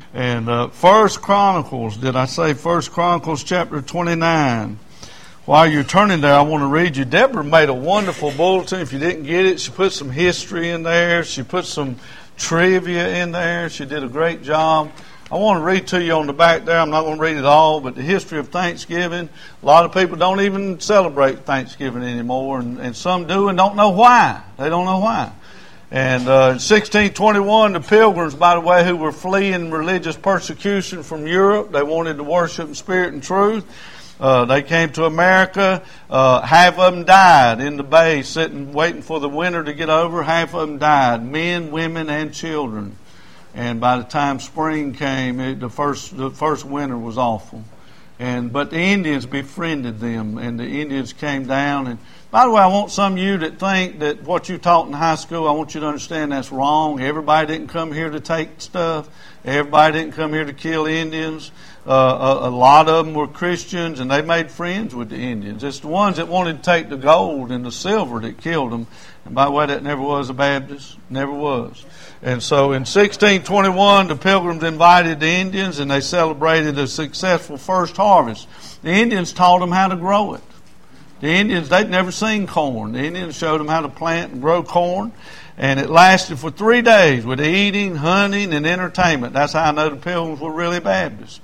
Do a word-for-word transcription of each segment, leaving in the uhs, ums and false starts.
And uh, First Chronicles, did I say First Chronicles chapter twenty-nine? While you're turning there, I want to read you. Deborah made a wonderful bulletin. If you didn't get it, she put some history in there. She put some trivia in there. She did a great job. I want to read to you on the back there. I'm not going to read it all, but the history of Thanksgiving. A lot of people don't even celebrate Thanksgiving anymore, and, and some do and don't know why. They don't know why. And uh, in sixteen twenty-one, the Pilgrims, by the way, who were fleeing religious persecution from Europe, they wanted to worship in spirit and truth. Uh, they came to America. Uh, half of them died in the bay, sitting, waiting for the winter to get over. Half of them died, men, women, and children. And by the time spring came, it, the first the first winter was awful. And but the Indians befriended them, and the Indians came down. And by the way, I want some of you that think that what you taught in high school, I want you to understand that's wrong. Everybody didn't come here to take stuff. Everybody didn't come here to kill Indians. Uh, a, a lot of them were Christians, and they made friends with the Indians. It's the ones that wanted to take the gold and the silver that killed them. And by the way, that never was a Baptist. Never was. And so in sixteen twenty-one, the Pilgrims invited the Indians, and they celebrated a successful first harvest. The Indians taught them how to grow it. The Indians, they'd never seen corn. The Indians showed them how to plant and grow corn. And it lasted for three days with eating, hunting, and entertainment. That's how I know the Pilgrims were really Baptist.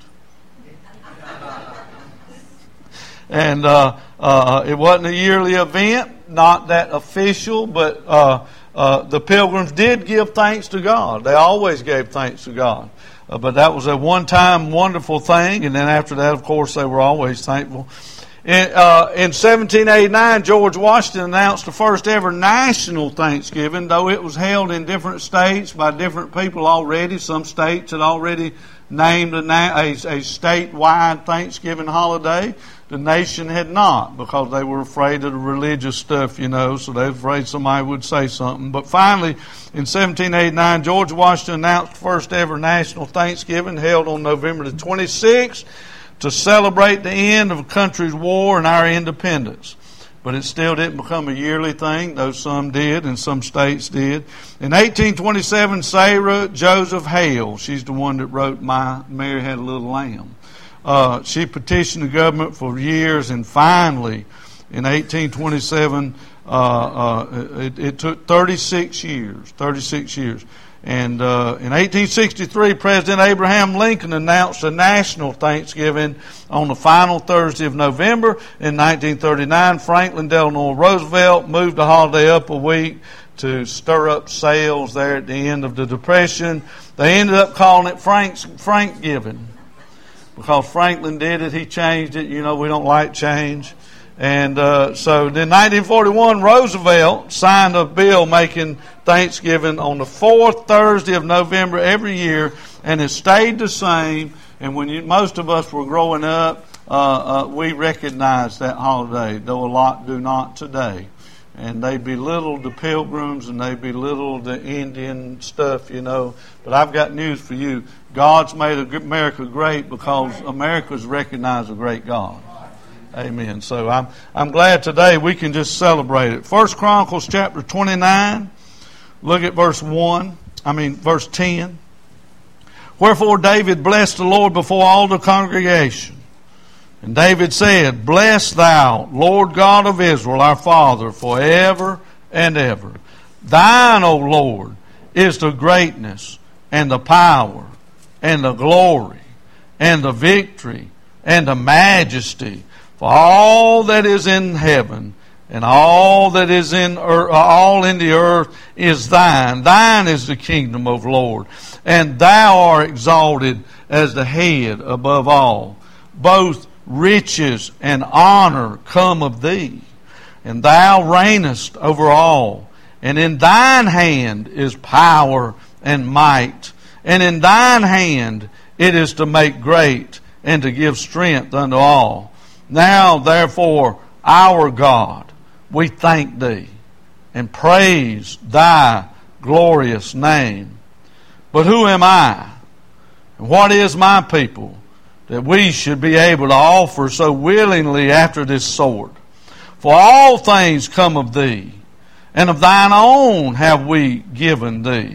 And uh, uh, it wasn't a yearly event, not that official, but uh, uh, the Pilgrims did give thanks to God. They always gave thanks to God. Uh, but that was a one-time wonderful thing, and then after that, of course, they were always thankful. In, uh, in seventeen eighty-nine, George Washington announced the first ever national Thanksgiving, though it was held in different states by different people already. Some states had already named a, na- a, a statewide Thanksgiving holiday. The nation had not, because they were afraid of the religious stuff, you know, so they were afraid somebody would say something. But finally, in seventeen eighty-nine, George Washington announced the first ever national Thanksgiving, held on November the twenty-sixth, to celebrate the end of the country's war and our independence. But it still didn't become a yearly thing, though some did and some states did. In eighteen twenty-seven, Sarah Joseph Hale, she's the one that wrote My Mary Had a Little Lamb. Uh, she petitioned the government for years, and finally, in eighteen twenty-seven, uh, uh, it, it took thirty-six years, thirty-six years. And uh, in eighteen sixty-three, President Abraham Lincoln announced a national Thanksgiving on the final Thursday of November. In nineteen thirty-nine, Franklin Delano Roosevelt moved the holiday up a week to stir up sales there at the end of the Depression. They ended up calling it Frank's Frankgiving, because Franklin did it. He changed it. You know, we don't like change. And uh, so in nineteen forty-one, Roosevelt signed a bill making Thanksgiving on the fourth Thursday of November every year, and it stayed the same. And when you, most of us were growing up, uh, uh, we recognized that holiday, though a lot do not today. And they belittled the Pilgrims, and they belittled the Indian stuff, you know. But I've got news for you. God's made America great because America's recognized a great God. Amen. So I'm I'm glad today we can just celebrate it. First Chronicles chapter twenty-nine. Look at verse one. I mean verse ten. Wherefore David blessed the Lord before all the congregation. And David said, Bless thou, Lord God of Israel, our Father, forever and ever. Thine, O Lord, is the greatness and the power and the glory and the victory and the majesty. For all that is in heaven and all that is in earth, all in the earth is thine. Thine is the kingdom, O Lord, and thou art exalted as the head above all. Both riches and honor come of thee, and thou reignest over all. And in thine hand is power and might, and in thine hand it is to make great and to give strength unto all. Now, therefore, our God, we thank thee and praise thy glorious name. But who am I, and what is my people, that we should be able to offer so willingly after this sort? For all things come of thee, and of thine own have we given thee.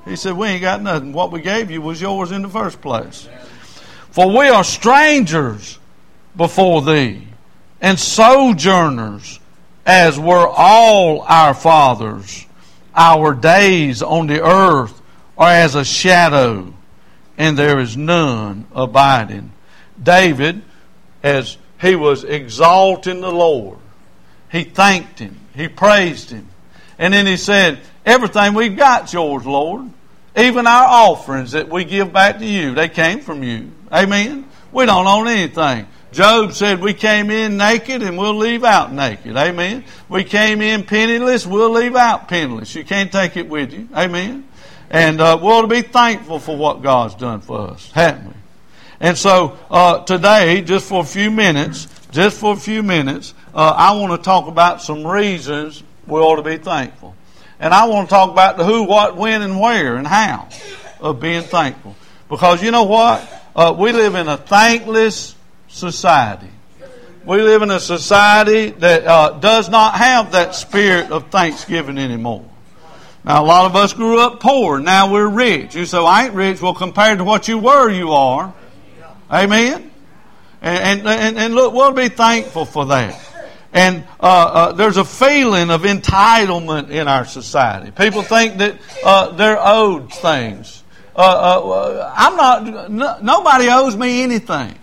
He said, we ain't got nothing. What we gave you was yours in the first place. For we are strangers before thee, and sojourners, as were all our fathers. Our days on the earth are as a shadow, and there is none abiding. David, as he was exalting the Lord, he thanked Him, he praised Him. And then he said, everything we've got's yours, Lord. Even our offerings that we give back to you, they came from you. Amen? We don't own anything. Job said we came in naked and we'll leave out naked. Amen? We came in penniless, we'll leave out penniless. You can't take it with you. Amen? And uh, we ought to be thankful for what God's done for us, haven't we? And so uh, today, just for a few minutes, just for a few minutes, uh, I want to talk about some reasons we ought to be thankful. And I want to talk about the who, what, when, and where, and how of being thankful. Because you know what? Uh, we live in a thankless society. We live in a society that uh, does not have that spirit of thanksgiving anymore. Now, a lot of us grew up poor. Now we're rich. You say, well, I ain't rich. Well, compared to what you were, you are. Amen? And, and, and look, we'll be thankful for that. And uh, uh, there's a feeling of entitlement in our society. People think that uh, they're owed things. Uh, uh, I'm not. No, nobody owes me anything.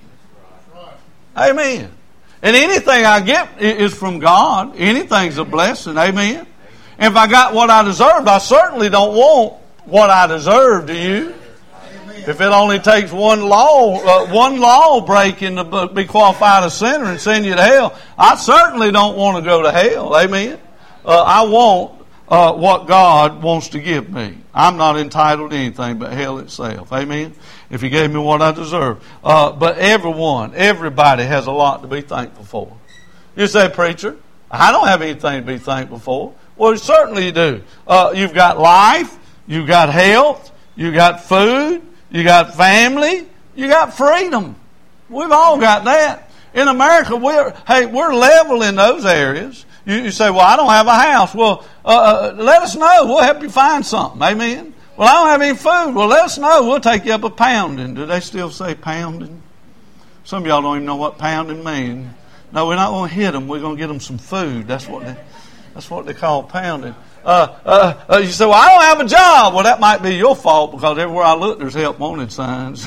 Amen. And anything I get is from God. Anything's a blessing. Amen. And if I got what I deserved, I certainly don't want what I deserve. Do you? If it only takes one law, uh, one law breaking to be qualified a sinner and send you to hell, I certainly don't want to go to hell. Amen. Uh, I want uh, what God wants to give me. I'm not entitled to anything but hell itself. Amen. If He gave me what I deserve. Uh, but everyone, everybody has a lot to be thankful for. You say, preacher, I don't have anything to be thankful for. Well, certainly you do. Uh, you've got life. You've got health. You've got food. You got family. You got freedom. We've all got that. In America, we're hey, we're level in those areas. You, you say, well, I don't have a house. Well, uh, let us know. We'll help you find something. Amen. Well, I don't have any food. Well, let us know. We'll take you up a pounding. Do they still say pounding? Some of y'all don't even know what pounding means. No, we're not going to hit them. We're going to get them some food. That's what they, that's what they call pounding. Uh, uh, uh, you say, well, I don't have a job. Well, that might be your fault because everywhere I look, there's help wanted signs.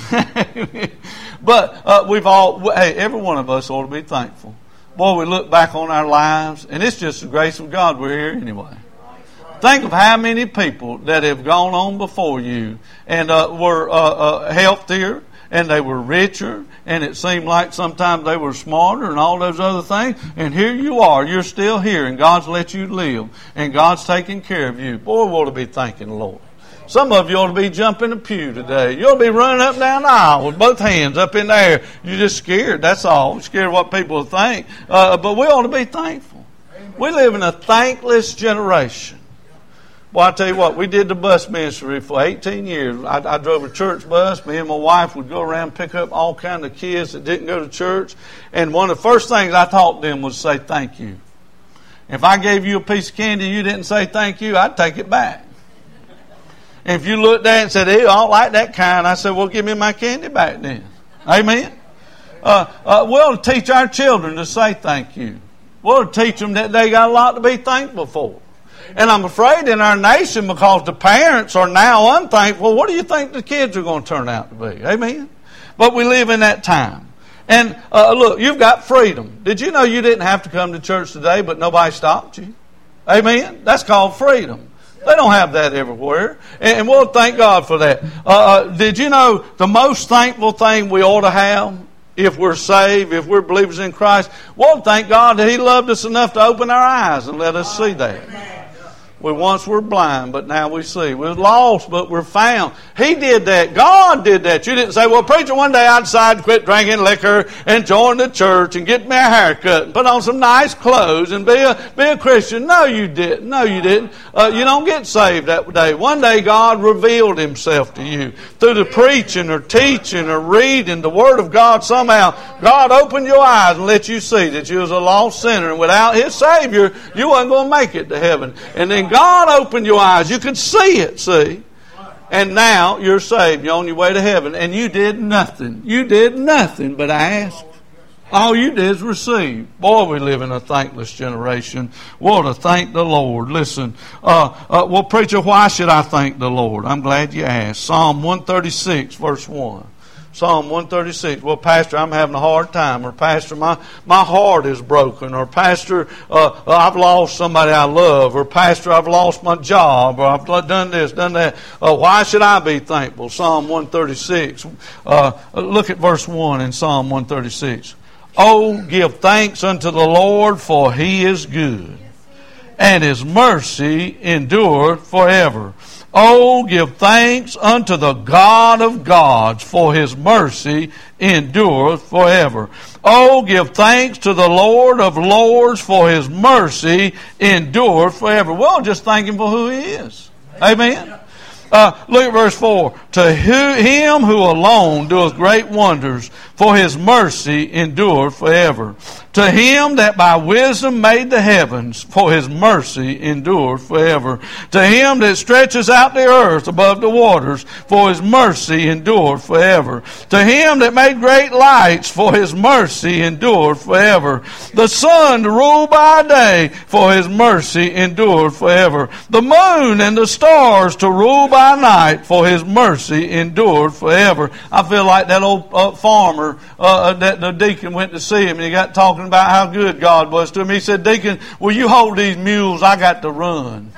But uh, we've all, hey, every one of us ought to be thankful. Boy, we look back on our lives, and it's just the grace of God we're here anyway. Think of how many people that have gone on before you and uh, were uh, uh, healthier, and they were richer, and it seemed like sometimes they were smarter and all those other things. And here you are. You're still here, and God's let you live, and God's taking care of you. Boy, we ought to be thanking the Lord. Some of you ought to be jumping the pew today. You ought to be running up and down the aisle with both hands up in the air. You're just scared, that's all. Scared of what people will think. Uh, but we ought to be thankful. We live in a thankless generation. Well, I tell you what, we did the bus ministry for eighteen years. I, I drove a church bus. Me and my wife would go around and pick up all kinds of kids that didn't go to church. And one of the first things I taught them was say thank you. If I gave you a piece of candy and you didn't say thank you, I'd take it back. And if you looked at it and said, hey, I don't like that kind, I said, well, give me my candy back then. Amen? Uh, uh, we'll teach our children to say thank you. We'll teach them that they got a lot to be thankful for. And I'm afraid in our nation, because the parents are now unthankful, what do you think the kids are going to turn out to be? Amen? But we live in that time. And uh, look, you've got freedom. Did you know you didn't have to come to church today, but nobody stopped you? Amen? That's called freedom. They don't have that everywhere. And we'll thank God for that. Uh, did you know the most thankful thing we ought to have if we're saved, if we're believers in Christ? We'll thank God that He loved us enough to open our eyes and let us see that. We once were blind, but now we see. We're lost, but we're found. He did that. God did that. You didn't say, well, preacher, one day I decided to quit drinking liquor and join the church and get me a haircut and put on some nice clothes and be a, be a Christian. No, you didn't. No, you didn't. Uh, you don't get saved that day. One day God revealed Himself to you through the preaching or teaching or reading the Word of God. Somehow God opened your eyes and let you see that you was a lost sinner, and without His Savior, you wasn't going to make it to heaven. And then God opened your eyes. You could see it, see. And now you're saved. You're on your way to heaven. And you did nothing. You did nothing but ask. All you did is receive. Boy, we live in a thankless generation. Well, to thank the Lord. Listen, uh, uh, well, preacher, why should I thank the Lord? I'm glad you asked. Psalm one thirty-six, verse one. Psalm one thirty-six. Well, Pastor, I'm having a hard time. Or, Pastor, my, my heart is broken. Or, Pastor, uh, I've lost somebody I love. Or, Pastor, I've lost my job. Or, I've done this, done that. Uh, why should I be thankful? Psalm one thirty-six. Uh, look at verse one in Psalm one thirty-six. Oh, give thanks unto the Lord, for He is good, and His mercy endureth forever. Oh, give thanks unto the God of gods, for His mercy endureth forever. Oh, give thanks to the Lord of lords, for His mercy endureth forever. Well, just thank Him for who He is. Amen. Uh, look at verse four. To who, Him who alone doeth great wonders, for His mercy endureth forever. To Him that by wisdom made the heavens, for His mercy endureth forever. To Him that stretches out the earth above the waters, for His mercy endureth forever. To Him that made great lights, for His mercy endureth forever. The sun to rule by day, for His mercy endureth forever. The moon and the stars to rule by night, for His mercy endureth forever. I feel like that old uh, farmer uh, that the deacon went to see him, and he got talking about how good God was to him. He said, Deacon, will you hold these mules? I got to run.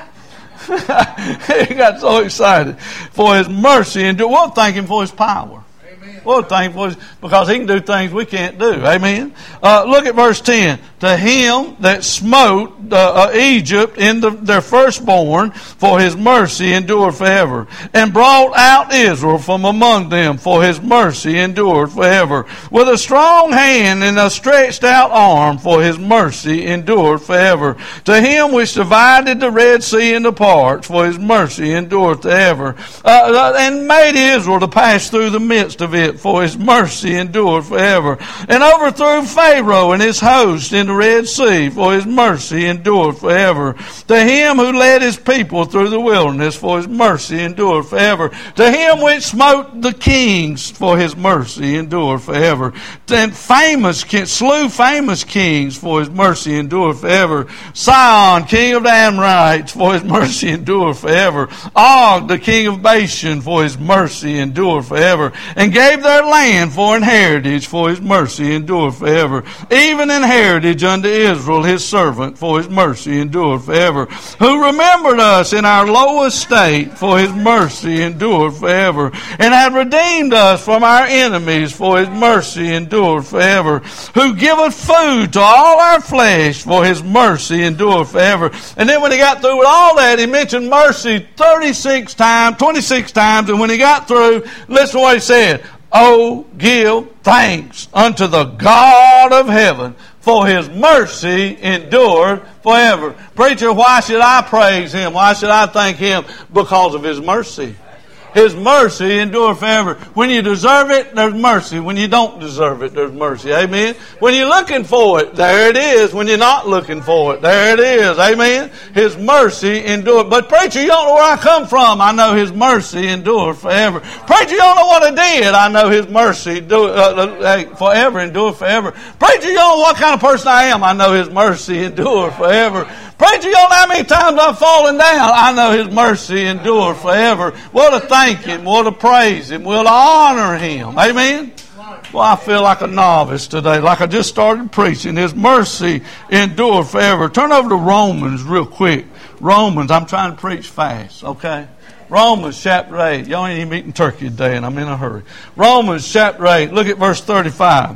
He got so excited for His mercy, and we'll thank Him for His power. Amen. We'll thank Him for His, because He can do things we can't do. Amen. Uh, look at verse ten. To Him that smote uh, uh, Egypt in the, their firstborn, for His mercy endureth forever. And brought out Israel from among them, for His mercy endureth forever. With a strong hand and a stretched out arm, for His mercy endureth forever. To Him which divided the Red Sea into parts, for His mercy endureth forever. Uh, and made Israel to pass through the midst of it, for His mercy endureth forever. And overthrew Pharaoh and his host in the Red Sea, for His mercy endureth forever. To Him who led His people through the wilderness, for His mercy endureth forever. To Him which smote the kings, for His mercy endureth forever. And famous slew famous kings, for His mercy endureth forever. Sihon, king of the Amorites, for His mercy endureth forever. Og, the king of Bashan, for His mercy endureth forever. And gave their land for an heritage, for His mercy endureth forever. Even an heritage unto Israel His servant, for His mercy endureth forever. Who remembered us in our low estate, for His mercy endureth forever. And hath redeemed us from our enemies, for His mercy endureth forever. Who giveth food to all our flesh, for His mercy endureth forever. And then when he got through with all that, he mentioned mercy thirty-six times, twenty-six times, and when he got through, listen to what he said. Oh, give thanks unto the God of heaven, for His mercy endured forever. Preacher, why should I praise Him? Why should I thank Him? Because of His mercy. His mercy endure forever. When you deserve it, there's mercy. When you don't deserve it, there's mercy. Amen. When you're looking for it, there it is. When you're not looking for it, there it is. Amen. His mercy endure. But preacher, you don't know where I come from. I know His mercy endure forever. Preacher, you don't know what I did. I know His mercy do, uh, forever endure forever. Preacher, you don't know what kind of person I am. I know His mercy endure forever. Preacher, you don't know how many times I've fallen down. I know His mercy endure forever. We'll to thank Him. We'll to praise Him. We'll to honor Him. Amen? Well, I feel like a novice today, like I just started preaching. His mercy endure forever. Turn over to Romans real quick. Romans, I'm trying to preach fast, okay? Romans chapter eight. Y'all ain't even eating turkey today, and I'm in a hurry. Romans chapter eight. Look at verse thirty-five.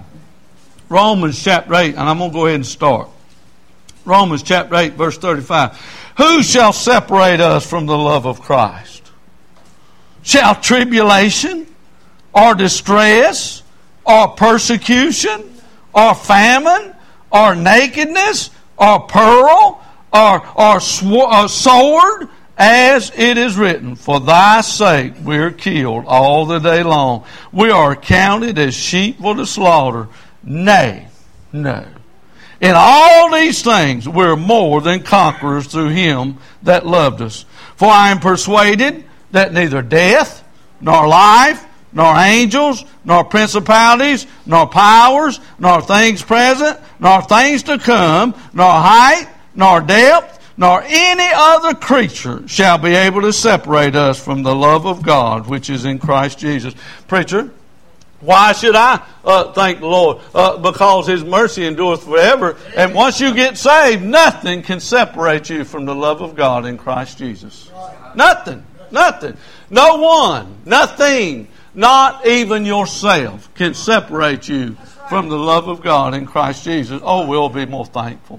Romans chapter eight, and I'm going to go ahead and start. Romans chapter eight, verse thirty-five. Who shall separate us from the love of Christ? Shall tribulation, or distress, or persecution, or famine, or nakedness, or peril, or, or, sw- or sword, as it is written, for thy sake we are killed all the day long. We are counted as sheep for the slaughter. Nay, no. In all these things we're more than conquerors through Him that loved us. For I am persuaded that neither death, nor life, nor angels, nor principalities, nor powers, nor things present, nor things to come, nor height, nor depth, nor any other creature shall be able to separate us from the love of God which is in Christ Jesus. Preacher, why should I uh, thank the Lord? Uh, because His mercy endureth forever. And once you get saved, nothing can separate you from the love of God in Christ Jesus. Nothing. Nothing. No one. Nothing. Not even yourself can separate you from the love of God in Christ Jesus. Oh, we'll be more thankful.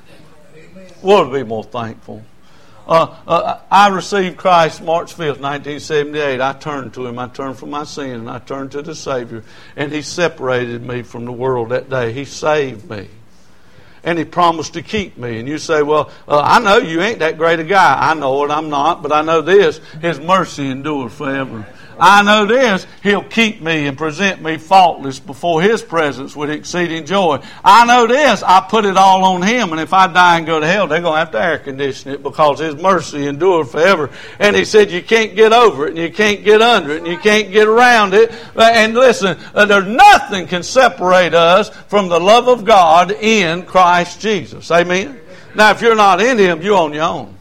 We'll be more thankful. Uh, uh, I received Christ March fifth, nineteen seventy-eight. I turned to Him. I turned from my sin and I turned to the Savior. And He separated me from the world that day. He saved me. And He promised to keep me. And you say, well, uh, I know you ain't that great a guy. I know it, I'm not. But I know this, His mercy endures forever. I know this, He'll keep me and present me faultless before His presence with exceeding joy. I know this, I put it all on Him, and if I die and go to hell, they're going to have to air condition it because His mercy endures forever. And He said you can't get over it, and you can't get under it, and you can't get around it. And listen, there's nothing can separate us from the love of God in Christ Jesus. Amen? Now, if you're not in Him, you're on your own.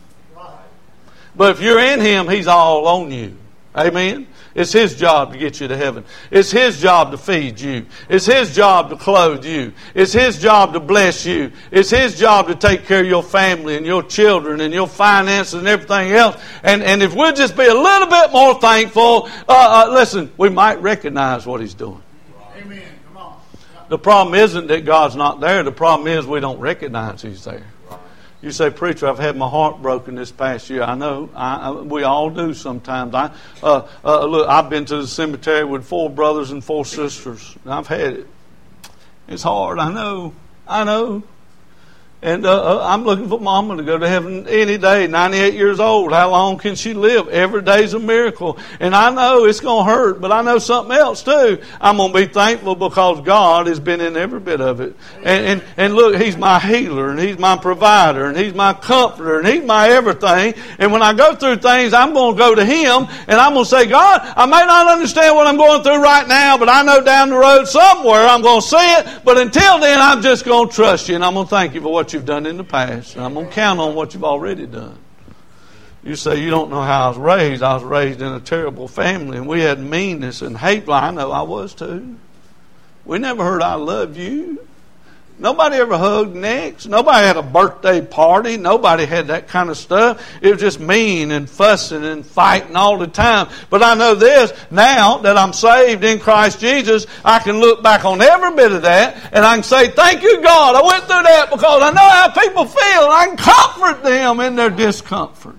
But if you're in Him, He's all on you. Amen? It's His job to get you to heaven. It's His job to feed you. It's His job to clothe you. It's His job to bless you. It's His job to take care of your family and your children and your finances and everything else. And, and if we'll just be a little bit more thankful, uh, uh, listen, we might recognize what He's doing. Amen. Come on. The problem isn't that God's not there. The problem is we don't recognize He's there. You say, preacher, I've had my heart broken this past year. I know. I, I, we all do sometimes. I uh, uh, look. I've been to the cemetery with four brothers and four sisters. And I've had it. It's hard. I know. I know. And uh, uh, I'm looking for Mama to go to heaven any day. ninety-eight years old. How long can she live? Every day's a miracle. And I know it's going to hurt, but I know something else too. I'm going to be thankful because God has been in every bit of it. And, and, and look, He's my healer, and He's my provider, and He's my comforter, and He's my everything. And when I go through things, I'm going to go to Him, and I'm going to say, God, I may not understand what I'm going through right now, but I know down the road somewhere I'm going to see it. But until then, I'm just going to trust You, and I'm going to thank You for what You've done in the past. And I'm going to count on what You've already done. You say, you don't know how I was raised. I was raised in a terrible family, and we had meanness and hate. Well, I know I was too. We never heard I love you. Nobody ever hugged necks. Nobody had a birthday party. Nobody had that kind of stuff. It was just mean and fussing and fighting all the time. But I know this, now that I'm saved in Christ Jesus, I can look back on every bit of that and I can say, thank You, God. I went through that because I know how people feel, and I can comfort them in their discomfort.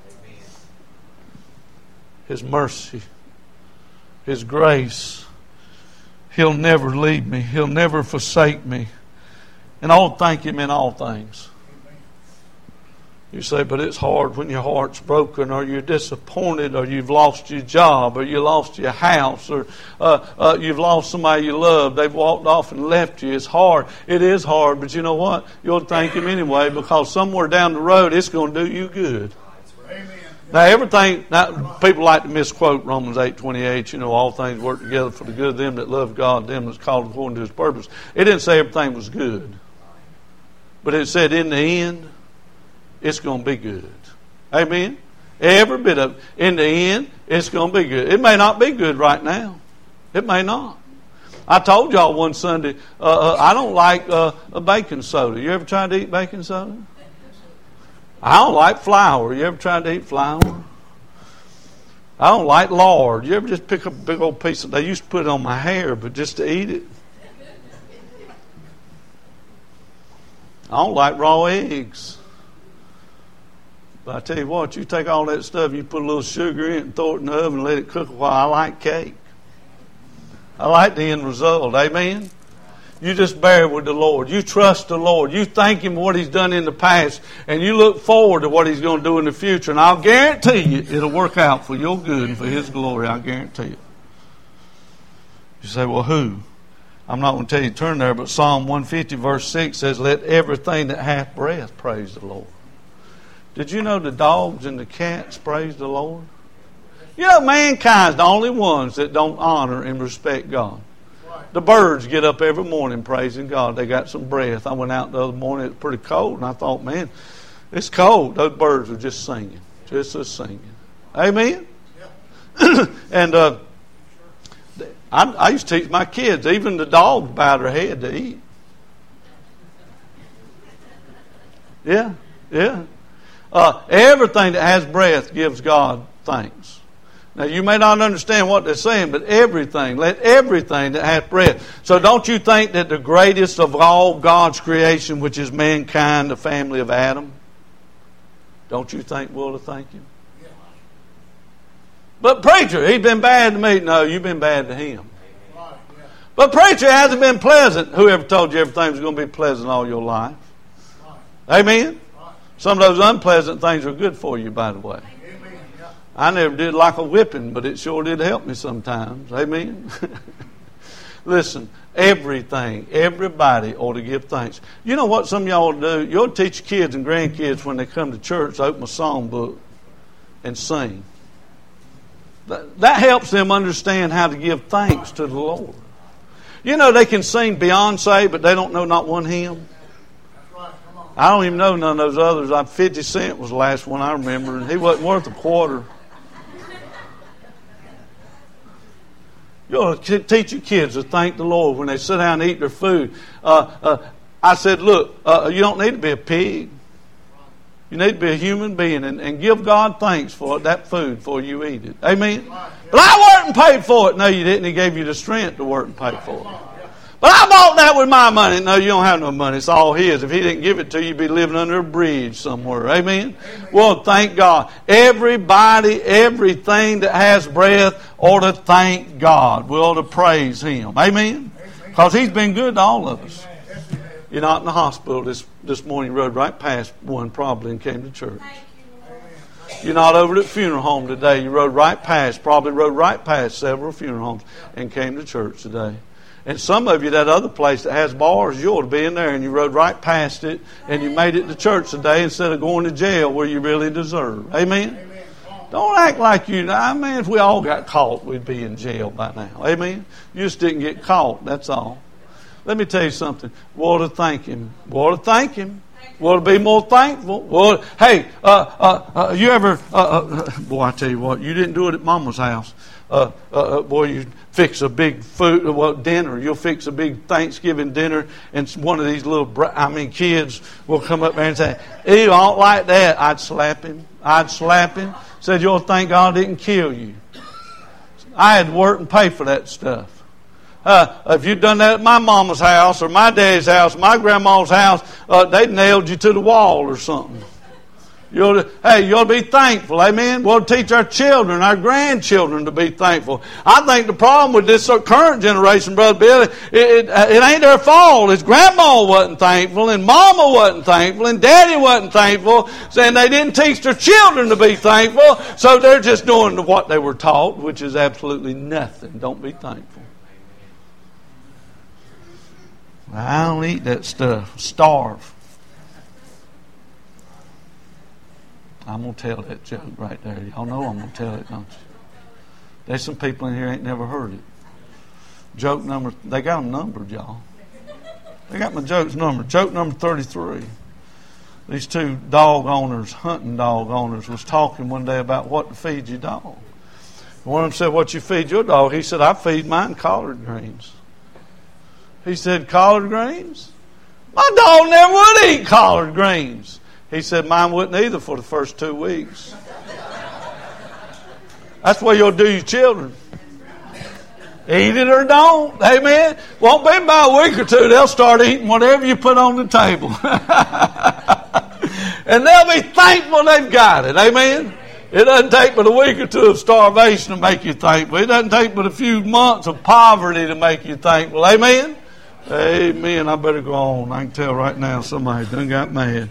His mercy, His grace. He'll never leave me. He'll never forsake me. And I'll thank Him in all things. You say, but it's hard when your heart's broken, or you're disappointed, or you've lost your job, or you lost your house, or uh, uh, you've lost somebody you love. They've walked off and left you. It's hard. It is hard, but you know what? You'll thank Him anyway, because somewhere down the road it's going to do you good. Amen. Now everything, now, people like to misquote Romans eight twenty-eight, you know, all things work together for the good of them that love God, them that's called according to His purpose. It didn't say everything was good. But it said in the end, it's going to be good. Amen? Every bit of it. In the end, it's going to be good. It may not be good right now. It may not. I told y'all one Sunday, uh, uh, I don't like uh, a baking soda. You ever tried to eat baking soda? I don't like flour. You ever tried to eat flour? I don't like lard. You ever just pick up a big old piece of, they used to put it on my hair, but just to eat it? I don't like raw eggs. But I tell you what, you take all that stuff, you put a little sugar in it and throw it in the oven and let it cook a while. I like cake. I like the end result. Amen? You just bear with the Lord. You trust the Lord. You thank Him for what He's done in the past. And you look forward to what He's going to do in the future. And I'll guarantee you it'll work out for your good and for His glory. I guarantee it. You say, well, who? I'm not going to tell you to turn there, but Psalm one fifty verse six says, let everything that hath breath praise the Lord. Did you know the dogs and the cats praise the Lord? You know, mankind's the only ones that don't honor and respect God. The birds get up every morning praising God. They got some breath. I went out the other morning. It was pretty cold, and I thought, man, it's cold. Those birds are just singing, just as singing. Amen. Yeah. and uh, I, I used to teach my kids. Even the dogs bow their head to eat. Yeah, yeah. Uh, everything that has breath gives God thanks. Now, you may not understand what they're saying, but everything, let everything that hath breath. So don't you think that the greatest of all God's creation, which is mankind, the family of Adam, don't you think we'll to thank Him? Yeah. But preacher, he's been bad to me. No, you've been bad to him. Right, yeah. But preacher, hasn't been pleasant. Whoever told you everything was going to be pleasant all your life? Right. Amen? Right. Some of those unpleasant things are good for you, by the way. I never did like a whipping, but it sure did help me sometimes. Amen? Listen, everything, everybody ought to give thanks. You know what some of y'all do? You'll teach kids and grandkids when they come to church, open a songbook and sing. That, that helps them understand how to give thanks to the Lord. You know, they can sing Beyonce, but they don't know not one hymn. I don't even know none of those others. I, fifty cent was the last one I remember, and he wasn't worth a quarter. You ought to teach your kids to thank the Lord when they sit down and eat their food. Uh, uh, I said, look, uh, you don't need to be a pig. You need to be a human being and, and give God thanks for that food before you eat it. Amen? But I worked and paid for it. No, you didn't. He gave you the strength to work and pay for it. But I bought that with my money. No, you don't have no money. It's all His. If He didn't give it to you, you'd be living under a bridge somewhere. Amen? Amen. Well, thank God. Everybody, everything that has breath ought to thank God. We ought to praise Him. Amen? Because He's been good to all of us. You're not in the hospital this, this morning. You rode right past one probably and came to church. You're not over at the funeral home today. You rode right past, probably rode right past several funeral homes and came to church today. And some of you, that other place that has bars, you ought to be in there, and you rode right past it, and you made it to church today instead of going to jail where you really deserve. Amen? Amen. Don't act like you, I mean, if we all got caught, we'd be in jail by now. Amen? You just didn't get caught, that's all. Let me tell you something. We ought to thank Him. We ought to thank Him. We ought to be more thankful. We ought to, hey, uh, uh, uh, you ever, uh, uh, boy, I tell you what, you didn't do it at Mama's house. Uh, uh, boy, you fix a big food, well, dinner. You'll fix a big Thanksgiving dinner, and one of these little, I mean, kids will come up there and say, "Ew, I don't like that." I'd slap him. I'd slap him. Said, "You'll thank God didn't kill you." I had to work and pay for that stuff. Uh, if you'd done that at my mama's house or my daddy's house, my grandma's house, uh, they'd nailed you to the wall or something. You ought to, hey, you ought to be thankful, amen? We ought to teach our children, our grandchildren to be thankful. I think the problem with this current generation, Brother Billy, it, it, it ain't their fault. It's Grandma wasn't thankful, and Mama wasn't thankful, and Daddy wasn't thankful, and they didn't teach their children to be thankful, so they're just doing what they were taught, which is absolutely nothing. Don't be thankful. I don't eat that stuff. Starve. I'm going to tell that joke right there. Y'all know I'm going to tell it, don't you? There's some people in here ain't never heard it. Joke number, they got them numbered, y'all. They got my jokes numbered. Joke number thirty-three. These two dog owners, hunting dog owners, was talking one day about what to feed your dog. One of them said, "What you feed your dog?" He said, "I feed mine collard greens." He said, "Collard greens? My dog never would eat collard greens." He said, "Mine wouldn't either for the first two weeks." That's what you'll do your children. Eat it or don't. Amen. Won't be by a week or two. They'll start eating whatever you put on the table. And they'll be thankful they've got it. Amen. It doesn't take but a week or two of starvation to make you thankful. It doesn't take but a few months of poverty to make you thankful. Amen. Amen. I better go on. I can tell right now somebody done got mad.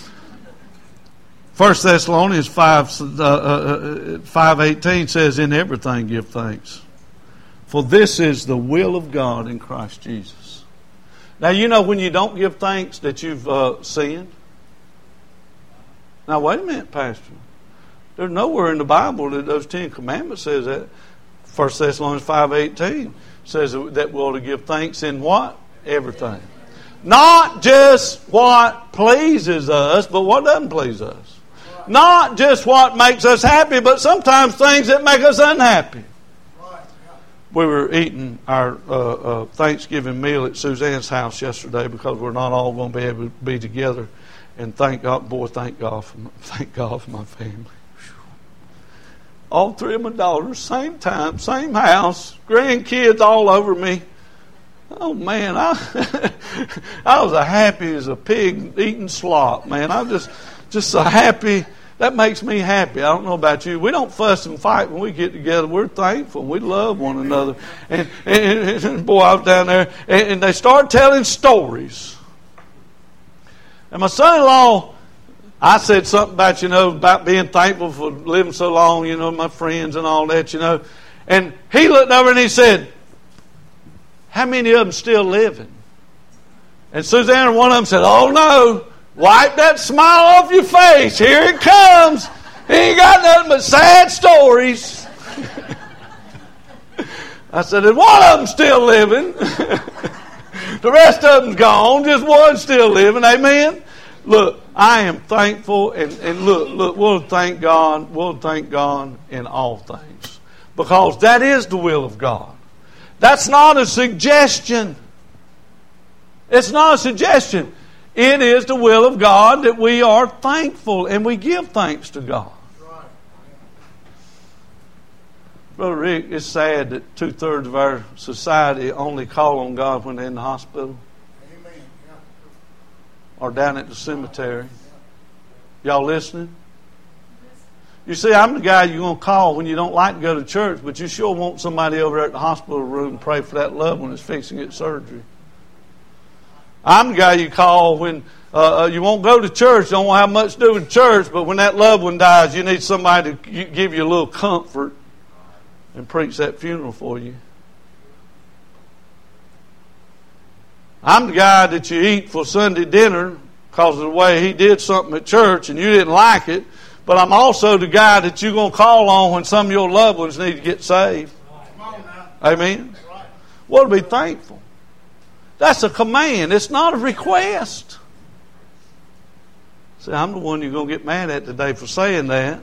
First Thessalonians five uh, uh, five eighteen says, "In everything give thanks, for this is the will of God in Christ Jesus." Now you know when you don't give thanks that you've uh, sinned. Now wait a minute, Pastor. There's nowhere in the Bible that those Ten Commandments says that. First Thessalonians five eighteen says that we're to give thanks in what? Everything. Not just what pleases us, but what doesn't please us. Not just what makes us happy, but sometimes things that make us unhappy. We were eating our uh, uh, Thanksgiving meal at Suzanne's house yesterday because we're not all going to be able to be together. And thank God, boy, thank God for my, thank God for my family. All three of my daughters, same time, same house, grandkids all over me. Oh man, I I was as happy as a pig eating slop, man. I'm just just so happy. That makes me happy. I don't know about you. We don't fuss and fight when we get together. We're thankful. We love one another. And, and, and boy, I was down there, and, and they started telling stories. And my son-in-law, I said something about, you know, about being thankful for living so long, you know, my friends and all that, you know. And he looked over and he said, how many of them still living? And Suzanne, one of them said, oh no. Wipe that smile off your face. Here it comes. He ain't got nothing but sad stories. I said, and one of them still living. The rest of them's gone. Just one still living. Amen? Look, I am thankful. And, and look, look, we'll thank God. We'll thank God in all things. Because that is the will of God. That's not a suggestion. It's not a suggestion. It is the will of God that we are thankful and we give thanks to God. Right. Brother Rick, it's sad that two-thirds of our society only call on God when they're in the hospital. Amen. Yeah. Or down at the cemetery. Y'all listening? You see, I'm the guy you're going to call when you don't like to go to church, but you sure want somebody over there at the hospital room to pray for that loved one that's fixing to get surgery. I'm the guy you call when uh, you won't go to church, don't have much to do with church, but when that loved one dies, you need somebody to give you a little comfort and preach that funeral for you. I'm the guy that you eat for Sunday dinner because of the way he did something at church and you didn't like it, but I'm also the guy that you're going to call on when some of your loved ones need to get saved. Amen? Well, to be thankful. That's a command. It's not a request. See, I'm the one you're going to get mad at today for saying that.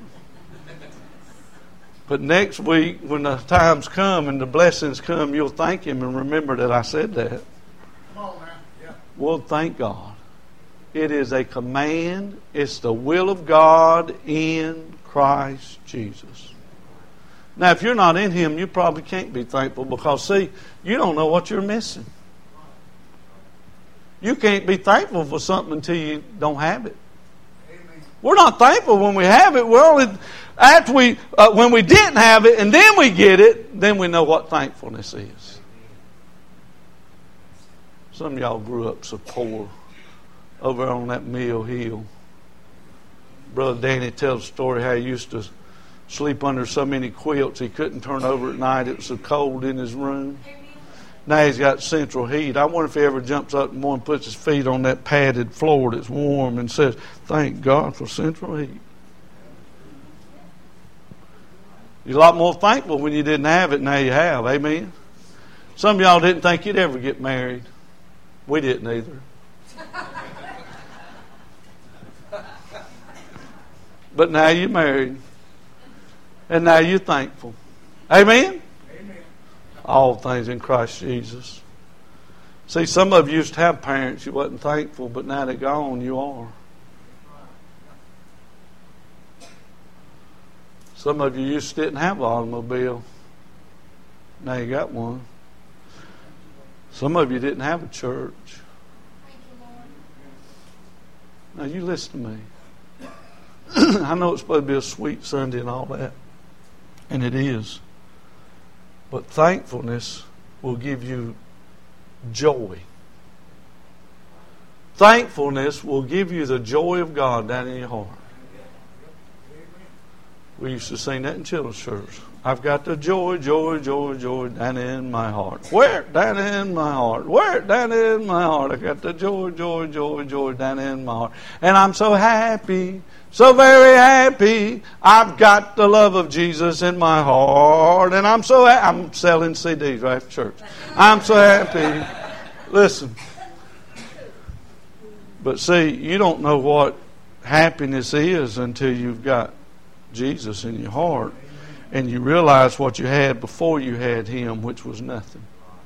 But next week, when the times come and the blessings come, you'll thank Him and remember that I said that. Come on, man. Yeah. Well, thank God. It is a command. It's the will of God in Christ Jesus. Now, if you're not in Him, you probably can't be thankful because, see, you don't know what you're missing. You can't be thankful for something until you don't have it. Amen. We're not thankful when we have it. We're only after we uh, when we didn't have it and then we get it, then we know what thankfulness is. Some of y'all grew up so poor over on that Mill Hill. Brother Danny tells a story how he used to sleep under so many quilts he couldn't turn over at night. It was so cold in his room. Now he's got central heat. I wonder if he ever jumps up and one puts his feet on that padded floor that's warm and says, thank God for central heat. You're a lot more thankful when you didn't have it, now you have. Amen? Some of y'all didn't think you'd ever get married. We didn't either. But now you're married. And now you're thankful. Amen? All things in Christ Jesus. See, some of you used to have parents you wasn't thankful, but now they're gone, you are. Some of you used to didn't have an automobile. Now you got one. Some of you didn't have a church. Now you listen to me. I know it's supposed to be a sweet Sunday and all that. And it is. But thankfulness will give you joy. Thankfulness will give you the joy of God down in your heart. We used to sing that in children's church. I've got the joy, joy, joy, joy down in my heart. Where? Down in my heart. Where? Down in my heart. I got the joy, joy, joy, joy down in my heart. And I'm so happy So very happy. I've got the love of Jesus in my heart. And I'm so ha- I'm selling C Ds right after church. I'm so happy. Listen. But see, you don't know what happiness is until you've got Jesus in your heart. And you realize what you had before you had Him, which was nothing.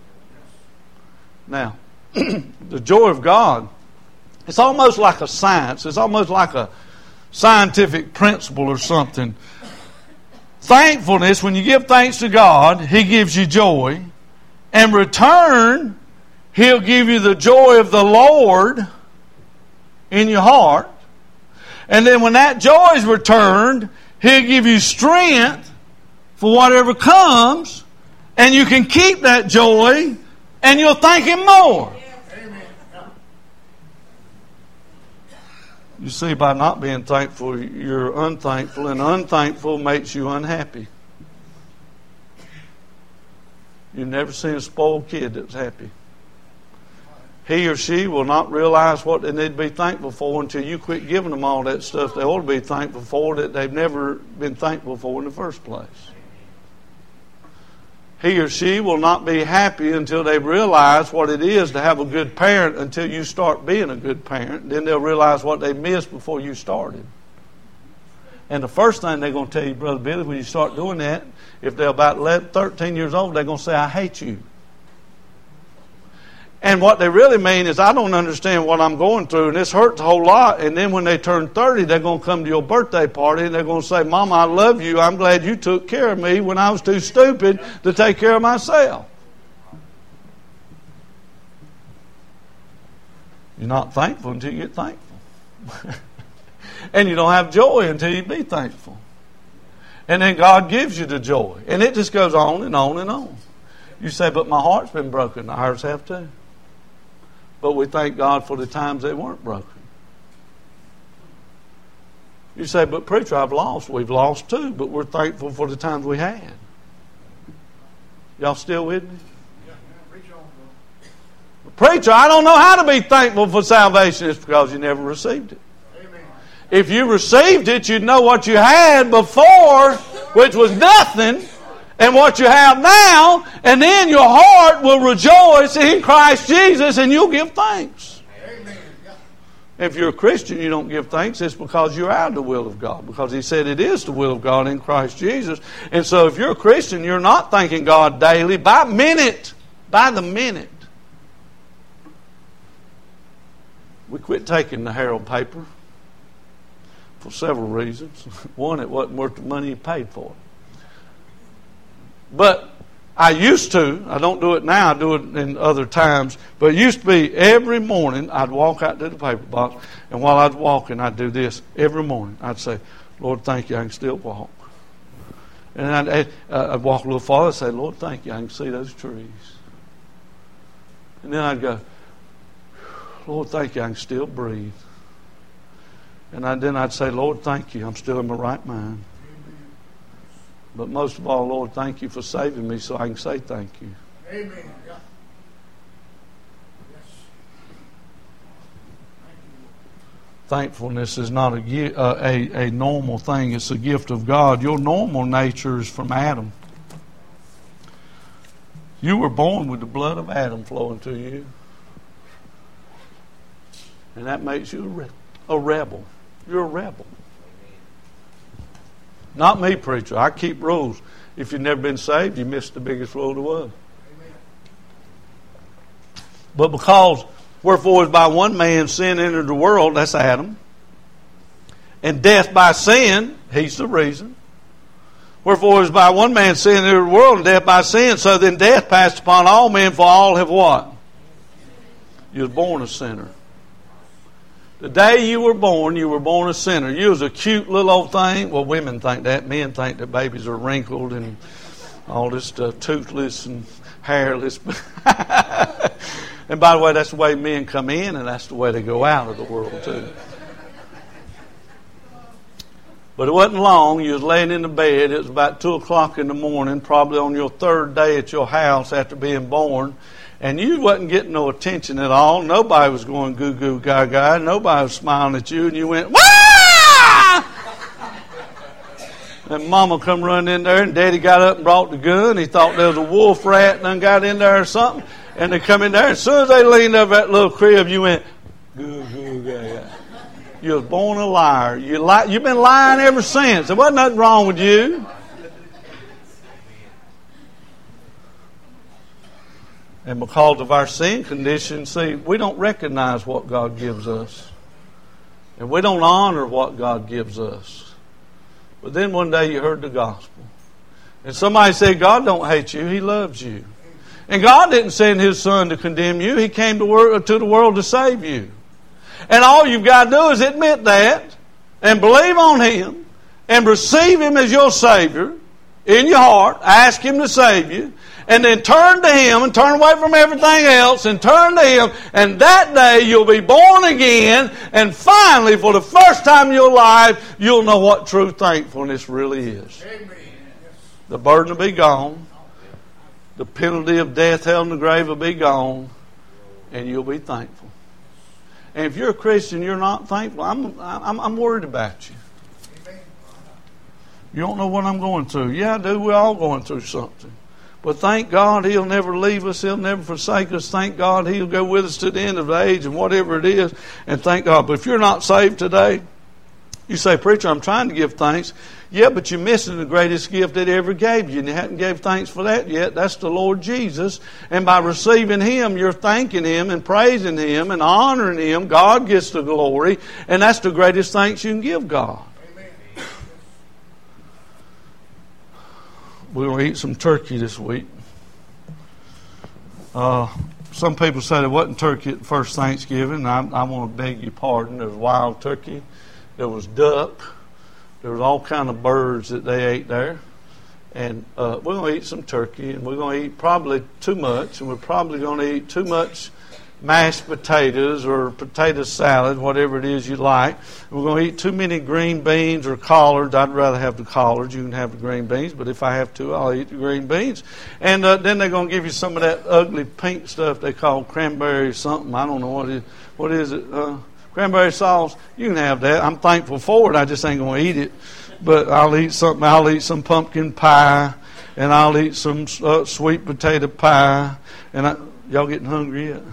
Now, the joy of God, it's almost like a science. It's almost like a scientific principle or something. Thankfulness, when you give thanks to God, He gives you joy. In return, He'll give you the joy of the Lord in your heart. And then when that joy is returned, He'll give you strength for whatever comes. And you can keep that joy and you'll thank Him more. You see, by not being thankful, you're unthankful, and unthankful makes you unhappy. You've never seen a spoiled kid that's happy. He or she will not realize what they need to be thankful for until you quit giving them all that stuff they ought to be thankful for that they've never been thankful for in the first place. He or she will not be happy until they realize what it is to have a good parent until you start being a good parent. Then they'll realize what they missed before you started. And the first thing they're going to tell you, Brother Billy, when you start doing that, if they're about eleven, thirteen years old, they're going to say, I hate you. And what they really mean is, I don't understand what I'm going through, and this hurts a whole lot. And then when they turn thirty, they're going to come to your birthday party, and they're going to say, Mama, I love you. I'm glad you took care of me when I was too stupid to take care of myself. You're not thankful until you get thankful. And you don't have joy until you be thankful. And then God gives you the joy. And it just goes on and on and on. You say, but my heart's been broken. Ours have too. But we thank God for the times they weren't broken. You say, but preacher, I've lost. We've lost too, but we're thankful for the times we had. Y'all still with me? Yeah, preach on, preacher, I don't know how to be thankful for salvation. It's because you never received it. Amen. If you received it, you'd know what you had before, which was nothing, and what you have now, and then your heart will rejoice in Christ Jesus, and you'll give thanks. Amen. If you're a Christian, you don't give thanks, it's because you're out of the will of God, because He said it is the will of God in Christ Jesus. And so if you're a Christian, you're not thanking God daily, by minute, by the minute. We quit taking the Herald paper for several reasons. One, it wasn't worth the money you paid for it. But I used to, I don't do it now, I do it in other times, but it used to be every morning I'd walk out to the paper box, and while I was walking, I'd do this every morning. I'd say, Lord, thank you, I can still walk. And I'd, uh, I'd walk a little farther and say, Lord, thank you, I can see those trees. And then I'd go, Lord, thank you, I can still breathe. And I, then I'd say, Lord, thank you, I'm still in my right mind. But most of all, Lord, thank you for saving me so I can say thank you. Amen. Yeah. Yes. Thank you. Thankfulness is not a, uh, a, a normal thing. It's a gift of God. Your normal nature is from Adam. You were born with the blood of Adam flowing through you. And that makes you a, re- a rebel. You're a rebel. Not me, preacher. I keep rules. If you've never been saved, you missed the biggest rule there was. Amen. But because, wherefore is by one man sin entered the world, that's Adam. And death by sin, he's the reason. Wherefore is by one man sin entered the world, and death by sin, so then death passed upon all men, for all have what? You was born a sinner. The day you were born, you were born a sinner. You was a cute little old thing. Well, women think that. Men think that babies are wrinkled and all this stuff, toothless and hairless. And by the way, that's the way men come in, and that's the way they go out of the world too. But it wasn't long. You was laying in the bed. It was about two o'clock in the morning, probably on your third day at your house after being born. And you wasn't getting no attention at all. Nobody was going goo goo gaga. Nobody was smiling at you. And you went, wah! And Mama come running in there, and Daddy got up and brought the gun. He thought there was a wolf rat and then got in there or something. And they come in there. As soon as they leaned over that little crib, you went, good, good, good. You was born a liar. You li- you've been lying ever since. There wasn't nothing wrong with you. And because of our sin condition, see, we don't recognize what God gives us. And we don't honor what God gives us. But then one day you heard the gospel. And somebody said, God don't hate you. He loves you. And God didn't send His Son to condemn you. He came to, work, to the world to save you. And all you've got to do is admit that and believe on Him and receive Him as your Savior in your heart. Ask Him to save you. And then turn to Him and turn away from everything else and turn to Him. And that day you'll be born again. And finally, for the first time in your life, you'll know what true thankfulness really is. Amen. The burden will be gone. The penalty of death, hell, and the grave will be gone. And you'll be thankful. And if you're a Christian, you're not thankful, I'm, I'm, I'm worried about you. You don't know what I'm going through. Yeah, I do. We're all going through something. But thank God He'll never leave us. He'll never forsake us. Thank God He'll go with us to the end of the age and whatever it is. And thank God. But if you're not saved today, you say, preacher, I'm trying to give thanks. Yeah, but you're missing the greatest gift that He ever gave you. And you haven't gave thanks for that yet. That's the Lord Jesus. And by receiving Him, you're thanking Him and praising Him and honoring Him. God gets the glory. And that's the greatest thanks you can give God. We're going to eat some turkey this week. Uh, some people said it wasn't turkey at the first Thanksgiving. I, I want to beg your pardon. There was wild turkey. There was duck. There was all kind of birds that they ate there. And uh, we're going to eat some turkey. And we're going to eat probably too much. And we're probably going to eat too much mashed potatoes or potato salad, whatever it is you like. We're going to eat too many green beans or collards. I'd rather have the collards. You can have the green beans, but if I have to, I'll eat the green beans. And uh, then they're going to give you some of that ugly pink stuff they call cranberry something. I don't know what it is. What is it? Uh, cranberry sauce. You can have that. I'm thankful for it. I just ain't going to eat it. But I'll eat something. I'll eat some pumpkin pie, and I'll eat some uh, sweet potato pie. And I, y'all getting hungry yet?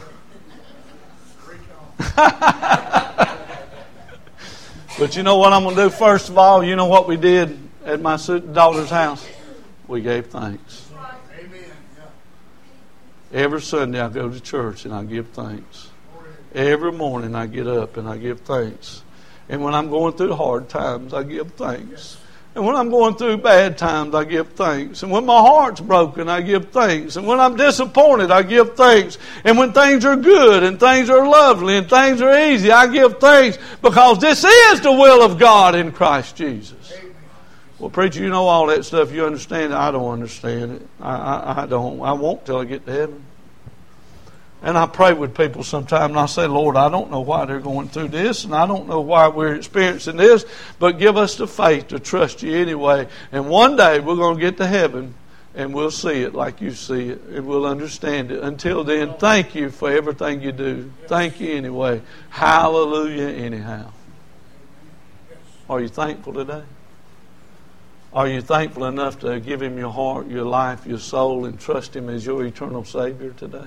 But you know what I'm going to do first of all? You know what we did at my daughter's house? We gave thanks. Amen. Every Sunday I go to church and I give thanks. Every morning I get up and I give thanks. And when I'm going through hard times, I give thanks. And when I'm going through bad times, I give thanks. And when my heart's broken, I give thanks. And when I'm disappointed, I give thanks. And when things are good and things are lovely and things are easy, I give thanks because this is the will of God in Christ Jesus. Well, preacher, you know all that stuff. You understand it. I don't understand it. I, I, I don't. I won't till I get to heaven. And I pray with people sometimes, and I say, Lord, I don't know why they're going through this, and I don't know why we're experiencing this, but give us the faith to trust you anyway. And one day we're going to get to heaven, and we'll see it like you see it, and we'll understand it. Until then, thank you for everything you do. Thank you anyway. Hallelujah anyhow. Are you thankful today? Are you thankful enough to give Him your heart, your life, your soul, and trust Him as your eternal Savior today?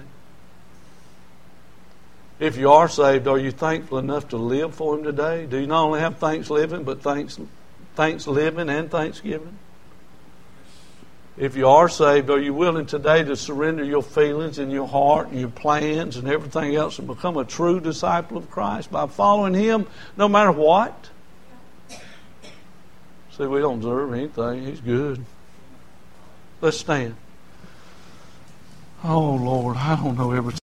If you are saved, are you thankful enough to live for Him today? Do you not only have thanks living, but thanks, thanks living and thanksgiving? If you are saved, are you willing today to surrender your feelings and your heart and your plans and everything else and become a true disciple of Christ by following Him no matter what? See, we don't deserve anything. He's good. Let's stand. Oh, Lord, I don't know everything.